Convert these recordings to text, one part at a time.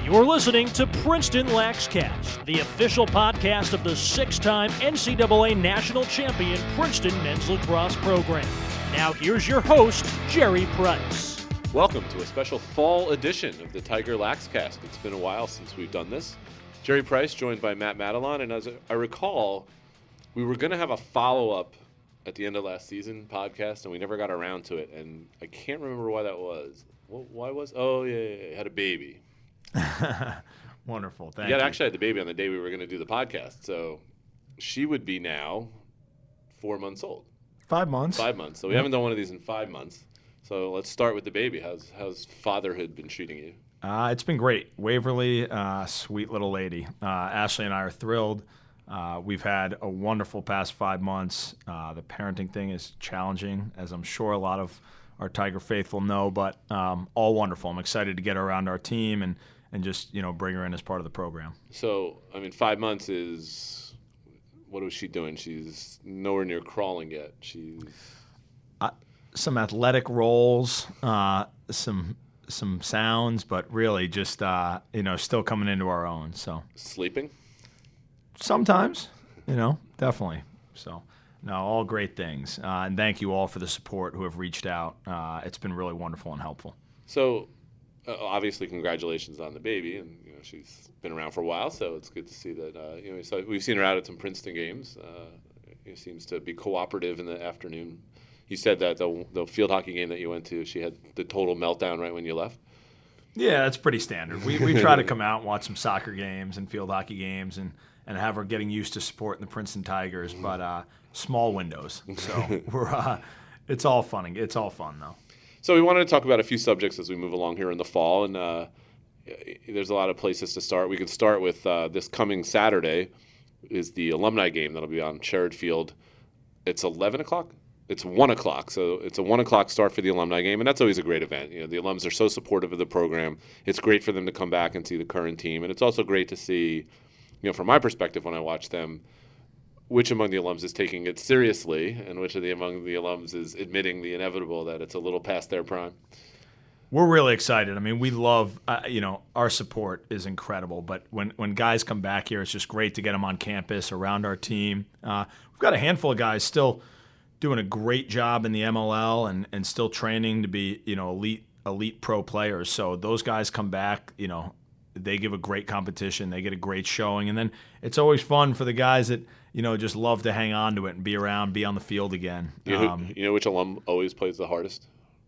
You're listening to Princeton Laxcast, the official podcast of the six-time NCAA national champion Princeton men's lacrosse program. Now here's your host, Jerry Price. Welcome to a special fall edition of the Tiger Laxcast. It's been a while since we've done this. Jerry Price joined by Matt Madelon, and as I recall, we were going to have a follow-up at the end of last season podcast, and we never got around to it, and I can't remember why that was. Why was? Oh, yeah, had a baby. Wonderful. Thank you. Yeah, actually had the baby on the day we were going to do the podcast, so she would be now 4 months old. 5 months. 5 months. So we haven't done one of these in 5 months. So let's start with the baby. How's fatherhood been treating you? It's been great. Waverly, sweet little lady. Ashley and I are thrilled. We've had a wonderful past 5 months. The parenting thing is challenging, as I'm sure a lot of our Tiger faithful know, but all wonderful. I'm excited to get her around our team and just, bring her in as part of the program. So, 5 months is, what was she doing? She's nowhere near crawling yet. She's... some athletic rolls, some sounds, but really just, still coming into our own. So sleeping? Sometimes, definitely. So, no, all great things. And thank you all for the support who have reached out. It's been really wonderful and helpful. So, obviously, congratulations on the baby, and she's been around for a while, so it's good to see that. So we've seen her out at some Princeton games. It seems to be cooperative in the afternoon. You said that the field hockey game that you went to, she had the total meltdown right when you left. Yeah, that's pretty standard. We try to come out and watch some soccer games and field hockey games and have her getting used to supporting the Princeton Tigers, but small windows. So it's all fun. It's all fun though. So we wanted to talk about a few subjects as we move along here in the fall, and there's a lot of places to start. We could start with this coming Saturday is the alumni game that'll be on Sherrod Field. It's 11 o'clock. It's 1 o'clock, so it's a 1 o'clock start for the alumni game, and that's always a great event. The alums are so supportive of the program. It's great for them to come back and see the current team, and it's also great to see, from my perspective when I watch them, which among the alums is taking it seriously and which among the alums is admitting the inevitable that it's a little past their prime. We're really excited. We love, our support is incredible, but when guys come back here, it's just great to get them on campus, around our team. We've got a handful of guys still doing a great job in the MLL and still training to be, elite pro players. So those guys come back, they give a great competition. They get a great showing. And then it's always fun for the guys that, just love to hang on to it and be around, be on the field again. You know which alum always plays the hardest?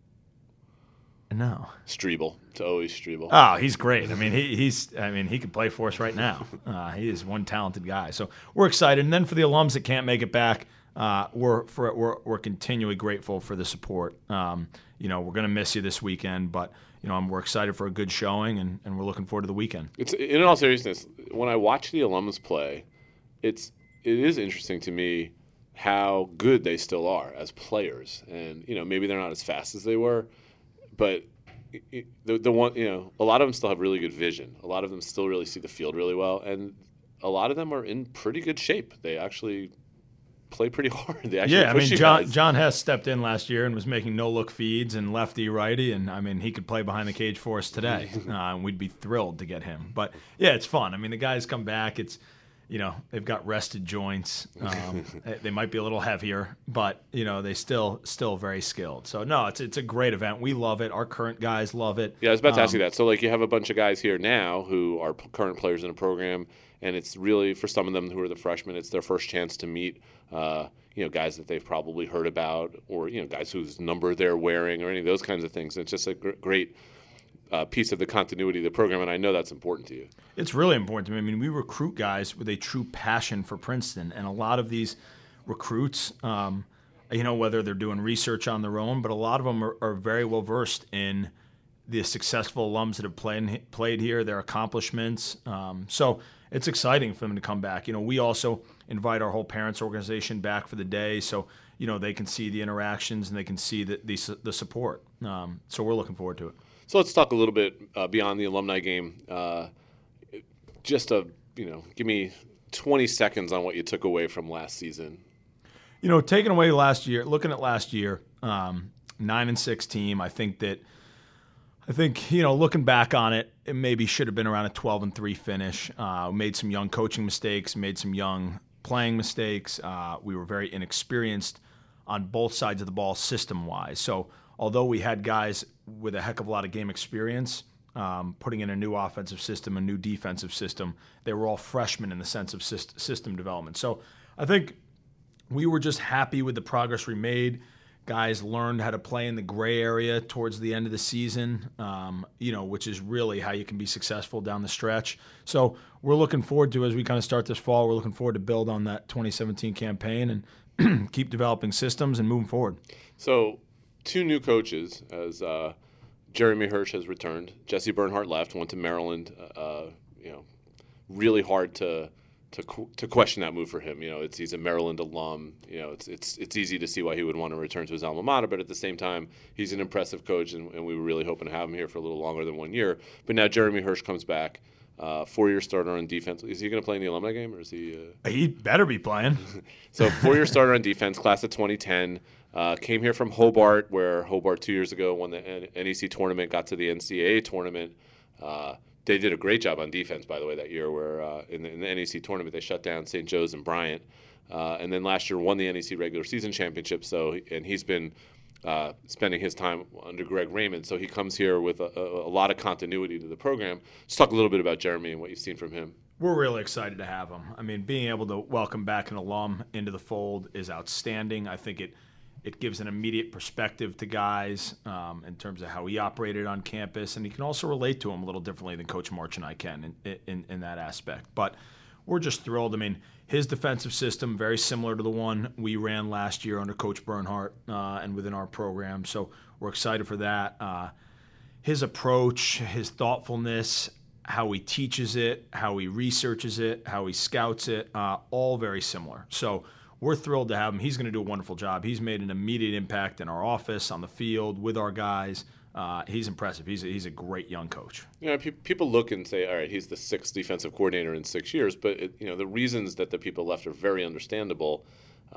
No. Strebel. It's always Strebel. Oh, he's great. He could play for us right now. He is one talented guy. So we're excited. And then for the alums that can't make it back, we're continually grateful for the support. We're going to miss you this weekend, but we're excited for a good showing, and we're looking forward to the weekend. It's in all seriousness, when I watch the alums play, it is interesting to me how good they still are as players, and maybe they're not as fast as they were, but the one a lot of them still have really good vision. A lot of them still really see the field really well, and a lot of them are in pretty good shape. They actually play pretty hard. They actually John Hess stepped in last year and was making no-look feeds and lefty-righty, and he could play behind the cage for us today. And we'd be thrilled to get him. But, yeah, it's fun. The guys come back. It's, they've got rested joints. They might be a little heavier, but, they still very skilled. So, no, it's a great event. We love it. Our current guys love it. Yeah, I was about to ask you that. So, you have a bunch of guys here now who are current players in the program, and it's really, for some of them who are the freshmen, it's their first chance to meet guys that they've probably heard about, or guys whose number they're wearing, or any of those kinds of things. It's just a great piece of the continuity of the program, and I know that's important to you. It's really important to me. We recruit guys with a true passion for Princeton, and a lot of these recruits, whether they're doing research on their own, but a lot of them are very well versed in the successful alums that have played here, their accomplishments. So it's exciting for them to come back. We also invite our whole parents organization back for the day, so they can see the interactions and they can see the support. So we're looking forward to it. So let's talk a little bit beyond the alumni game. Give me 20 seconds on what you took away from last season. Taking away last year, looking at last year, 9-6 team. I think looking back on it, it maybe should have been around a 12-3 finish. Made some young coaching mistakes, made some young playing mistakes. We were very inexperienced on both sides of the ball system-wise. So although we had guys with a heck of a lot of game experience, putting in a new offensive system, a new defensive system, they were all freshmen in the sense of system development. So I think we were just happy with the progress we made. Guys learned how to play in the gray area towards the end of the season, which is really how you can be successful down the stretch. So we're looking forward to, as we kind of start this fall, we're looking forward to build on that 2017 campaign and keep developing systems and moving forward. So 2 new coaches, as Jeremy Hirsch has returned. Jesse Bernhardt left, went to Maryland. Really hard to question that move for him. He's a Maryland alum. It's easy to see why he would want to return to his alma mater, but at the same time, he's an impressive coach, and we were really hoping to have him here for a little longer than 1 year. But now Jeremy Hirsch comes back, 4-year starter on defense. Is he going to play in the alumni game, or is he? He better be playing. So 4-year starter on defense, class of 2010. Came here from Hobart, where Hobart 2 years ago won the NEC tournament, got to the NCAA tournament. They did a great job on defense, by the way, that year, where in the NEC tournament they shut down St. Joe's and Bryant. And then last year won the NEC regular season championship. And he's been spending his time under Greg Raymond. So he comes here with a lot of continuity to the program. Let's talk a little bit about Jeremy and what you've seen from him. We're really excited to have him. I mean, being able to welcome back an alum into the fold is outstanding. I think it gives an immediate perspective to guys in terms of how he operated on campus, and he can also relate to him a little differently than Coach March and I can in that aspect. But we're just thrilled. I mean, his defensive system, very similar to the one we ran last year under Coach Bernhardt and within our program, so we're excited for that. His approach, his thoughtfulness, how he teaches it, how he researches it, how he scouts it, all very similar. So we're thrilled to have him. He's going to do a wonderful job. He's made an immediate impact in our office, on the field, with our guys. He's impressive. He's a great young coach. People look and say, all right, he's the 6th defensive coordinator in 6 years, but the reasons that the people left are very understandable.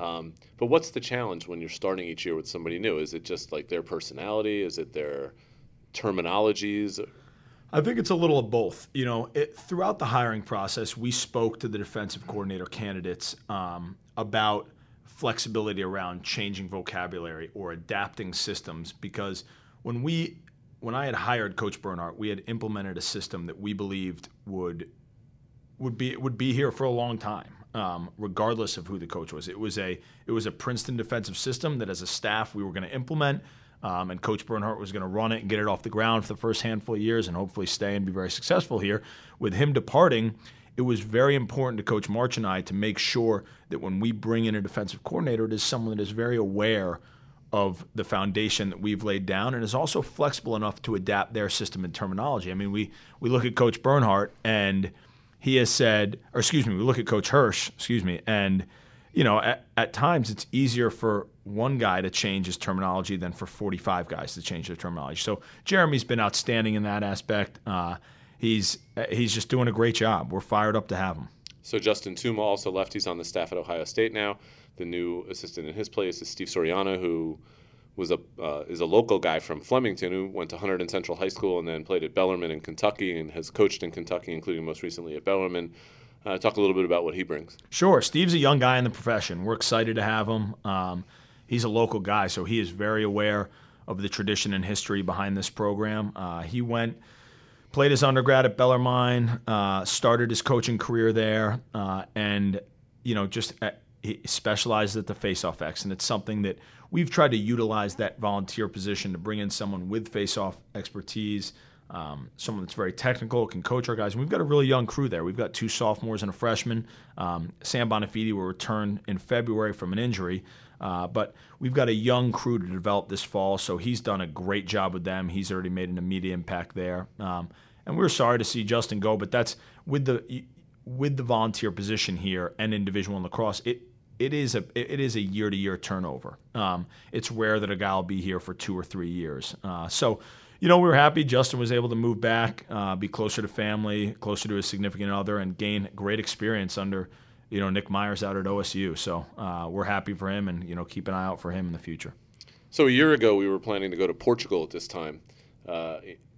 But what's the challenge when you're starting each year with somebody new? Is it just like their personality? Is it their terminologies? I think it's a little of both. Throughout the hiring process, we spoke to the defensive coordinator candidates about flexibility around changing vocabulary or adapting systems, because when I had hired Coach Bernhardt, we had implemented a system that we believed would be here for a long time, regardless of who the coach was. It was a Princeton defensive system that, as a staff, we were going to implement. And Coach Bernhardt was going to run it and get it off the ground for the first handful of years and hopefully stay and be very successful here. With him departing, it was very important to Coach March and I to make sure that when we bring in a defensive coordinator, it is someone that is very aware of the foundation that we've laid down and is also flexible enough to adapt their system and terminology. I mean, we look at Coach Bernhardt and he has said, we look at Coach Hirsch, and at times it's easier for one guy to change his terminology than for 45 guys to change their terminology. So Jeremy's been outstanding in that aspect. He's just doing a great job. We're fired up to have him. So Justin Tuma also left. He's on the staff at Ohio State now. The new assistant in his place is Steve Soriano, who is a local guy from Flemington who went to Hunterdon Central High School and then played at Bellarmine in Kentucky and has coached in Kentucky, including most recently at Bellarmine. Talk a little bit about what he brings. Sure. Steve's a young guy in the profession. We're excited to have him. He's a local guy, so he is very aware of the tradition and history behind this program. He played his undergrad at Bellarmine, started his coaching career there, and he specialized at the face-off X, and it's something that we've tried to utilize that volunteer position to bring in someone with face-off expertise, someone that's very technical, can coach our guys. And we've got a really young crew there. We've got 2 sophomores and a freshman. Sam Bonafide will return in February from an injury. But we've got a young crew to develop this fall, so he's done a great job with them. He's already made an immediate impact there. And we're sorry to see Justin go, but that's with the volunteer position here and in Division I lacrosse, it is a year-to-year turnover. It's rare that a guy will be here for 2 or 3 years. So we were happy Justin was able to move back, be closer to family, closer to his significant other, and gain great experience under Nick Myers out at OSU. So we're happy for him and, keep an eye out for him in the future. So a year ago, we were planning to go to Portugal at this time.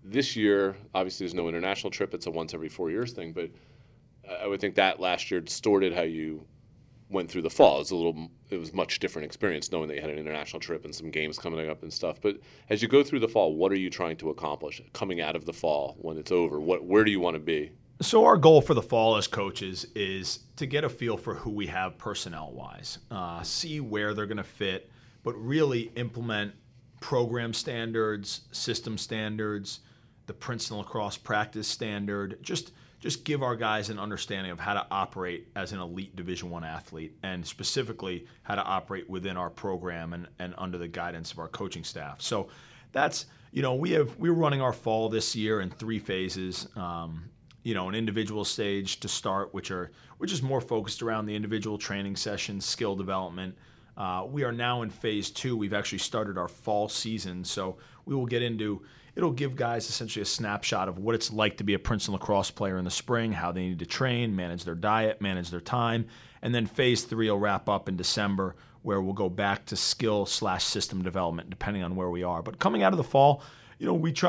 this year, obviously, there's no international trip. It's a once every 4 years thing. But I would think that last year distorted how you went through the fall. It was much different experience knowing that you had an international trip and some games coming up and stuff. But as you go through the fall, what are you trying to accomplish coming out of the fall when it's over? Where do you want to be? So our goal for the fall as coaches is to get a feel for who we have personnel-wise, see where they're going to fit, but really implement program standards, system standards, the Princeton lacrosse practice standard, just give our guys an understanding of how to operate as an elite Division I athlete, and specifically how to operate within our program and under the guidance of our coaching staff. So that's, we're running our fall this year in 3 phases. An individual stage to start, which is more focused around the individual training sessions, skill development. We are now in phase 2. We've actually started our fall season, so we will get into. It'll give guys essentially a snapshot of what it's like to be a Princeton lacrosse player in the spring, how they need to train, manage their diet, manage their time. And then phase 3 will wrap up in December, where we'll go back to skill/system development, depending on where we are. But coming out of the fall, we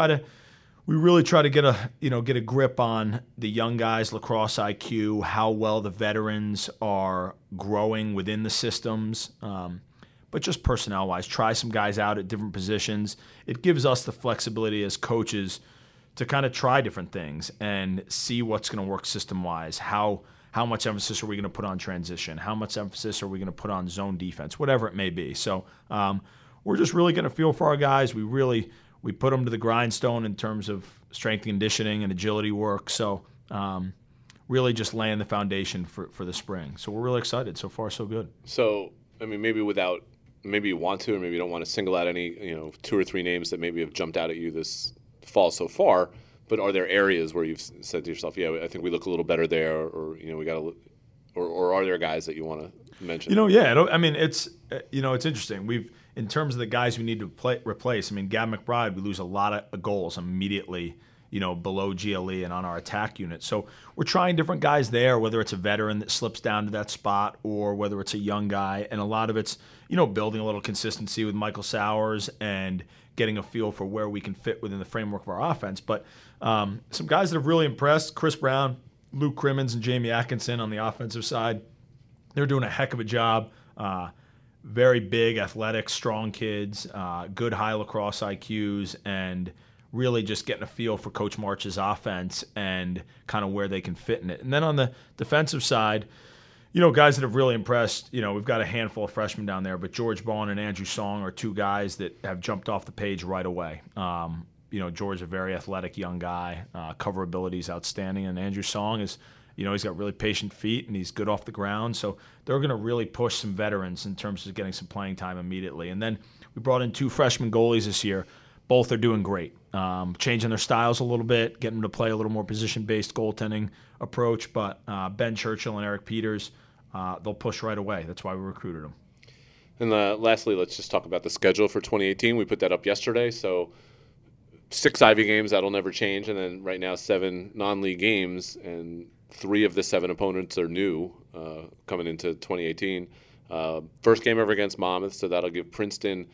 really try to get a grip on the young guys' lacrosse IQ, how well the veterans are growing within the systems. But just personnel-wise, try some guys out at different positions. It gives us the flexibility as coaches to kind of try different things and see what's going to work system-wise. How much emphasis are we going to put on transition? How much emphasis are we going to put on zone defense? Whatever it may be. So we're just really going to feel for our guys. We put them to the grindstone in terms of strength conditioning and agility work. So really just laying the foundation for the spring. So we're really excited. So far, so good. So, maybe you want to, or maybe you don't want to single out any, 2 or 3 names that maybe have jumped out at you this fall so far. But are there areas where you've said to yourself, yeah, I think we look a little better there, or we got to, or are there guys that you want to mention? It's interesting. In terms of the guys we need to replace, Gab McBride, we lose a lot of goals immediately, below GLE and on our attack unit. So we're trying different guys there, whether it's a veteran that slips down to that spot or whether it's a young guy. And a lot of it's, building a little consistency with Michael Sowers and getting a feel for where we can fit within the framework of our offense. But some guys that have really impressed, Chris Brown, Luke Crimmins, and Jamie Atkinson on the offensive side, they're doing a heck of a job. Very big, athletic, strong kids, good high lacrosse IQs, and really just getting a feel for Coach March's offense and kind of where they can fit in it. And then on the defensive side, guys that have really impressed, we've got a handful of freshmen down there, but George Bond and Andrew Song are 2 guys that have jumped off the page right away. George is a very athletic young guy, cover ability is outstanding, and Andrew Song is he's got really patient feet and he's good off the ground. So they're going to really push some veterans in terms of getting some playing time immediately. And then we brought in 2 freshman goalies this year. Both are doing great, changing their styles a little bit, getting them to play a little more position-based goaltending approach. But Ben Churchill and Eric Peters, they'll push right away. That's why we recruited them. And lastly, let's just talk about the schedule for 2018. We put that up yesterday. So 6 Ivy games, that'll never change. And then right now 7 non-league games, and 3 of the 7 opponents are new coming into 2018. First game ever against Monmouth, so that'll give Princeton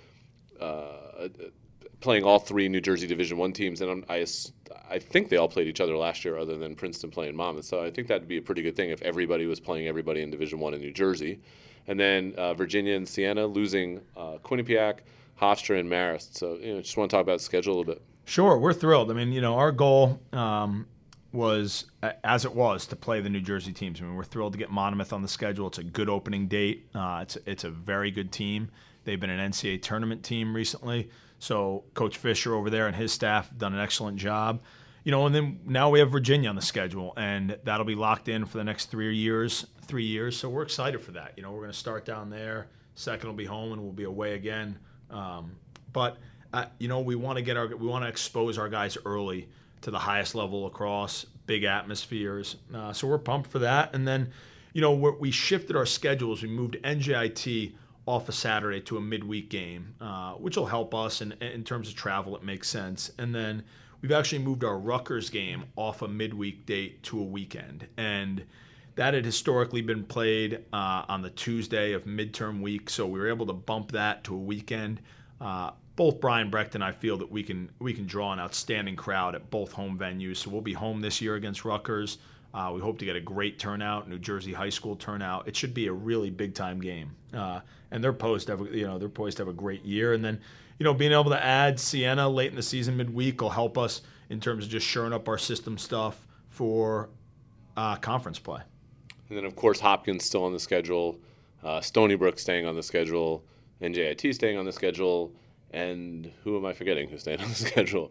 playing all 3 New Jersey Division I teams. And I think they all played each other last year other than Princeton playing Monmouth. So I think that would be a pretty good thing if everybody was playing everybody in Division I in New Jersey. And then Virginia and Siena losing Quinnipiac, Hofstra, and Marist. So just want to talk about the schedule a little bit. Sure, we're thrilled. Our goal was, as it was, to play the New Jersey teams. We're thrilled to get Monmouth on the schedule. It's a good opening date. It's a very good team. They've been an NCAA tournament team recently. So Coach Fisher over there and his staff have done an excellent job. And then now we have Virginia on the schedule, and that'll be locked in for the next 3 years. So we're excited for that. We're going to start down there. Second will be home, and we'll be away again. But we want to expose our guys early to the highest level lacrosse, big atmospheres. So we're pumped for that. And then, we shifted our schedules. We moved NJIT off a Saturday to a midweek game, which will help us in terms of travel. It makes sense. And then we've actually moved our Rutgers game off a midweek date to a weekend. And that had historically been played on the Tuesday of midterm week, so we were able to bump that to a weekend. both Brian Brecht and I feel that we can draw an outstanding crowd at both home venues. So we'll be home this year against Rutgers. We hope to get a great turnout, New Jersey high school turnout. It should be a really big time game, and they're poised to have a great year. And then, being able to add Siena late in the season, midweek, will help us in terms of just shoring up our system stuff for conference play. And then, of course, Hopkins still on the schedule, Stony Brook staying on the schedule, NJIT staying on the schedule, and who am I forgetting who's staying on the schedule?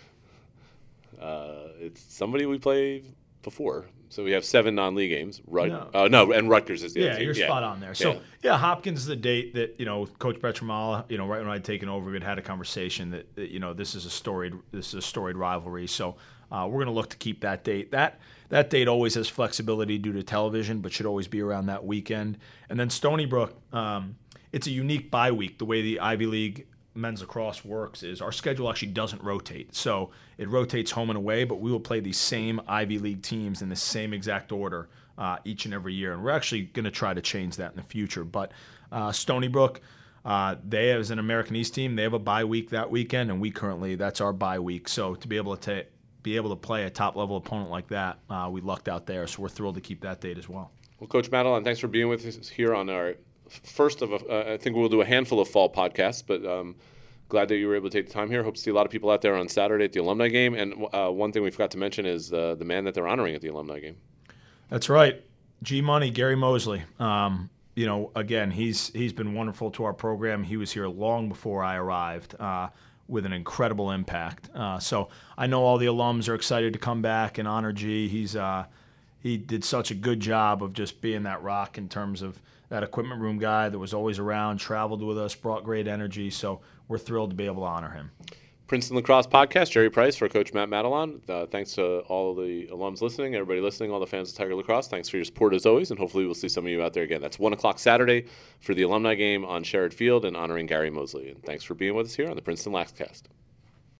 It's somebody we played before. So we have 7 non-league games. And Rutgers is the other team. You're spot on there. So, Hopkins is the date that, Coach Betramala, right when I'd taken over, we had a conversation that this is a storied rivalry. So we're going to look to keep that date. That date always has flexibility due to television, but should always be around that weekend. And then Stony Brook, it's a unique bye week. The way the Ivy League men's lacrosse works is our schedule actually doesn't rotate. So it rotates home and away, but we will play these same Ivy League teams in the same exact order each and every year. And we're actually going to try to change that in the future. But Stony Brook, they as an American East team, they have a bye week that weekend, and that's our bye week. So to be able to play a top-level opponent like that, we lucked out there. So we're thrilled to keep that date as well. Well, Coach Madelon, thanks for being with us here on our first of I think we'll do a handful of fall podcasts, but glad that you were able to take the time here. Hope to see a lot of people out there on Saturday at the alumni game. And one thing we forgot to mention is the man that they're honoring at the alumni game. That's right. G-Money, Gary Mosley. Again, he's been wonderful to our program. He was here long before I arrived with an incredible impact. So I know all the alums are excited to come back and honor G. He did such a good job of just being that rock in terms of that equipment room guy that was always around, traveled with us, brought great energy. So we're thrilled to be able to honor him. Princeton Lacrosse Podcast, Jerry Price for Coach Matt Madelon. Thanks to all the alums listening, everybody listening, all the fans of Tiger Lacrosse. Thanks for your support as always, and hopefully we'll see some of you out there again. That's 1 o'clock Saturday for the alumni game on Sherrod Field and honoring Gary Mosley. And thanks for being with us here on the Princeton LaxCast.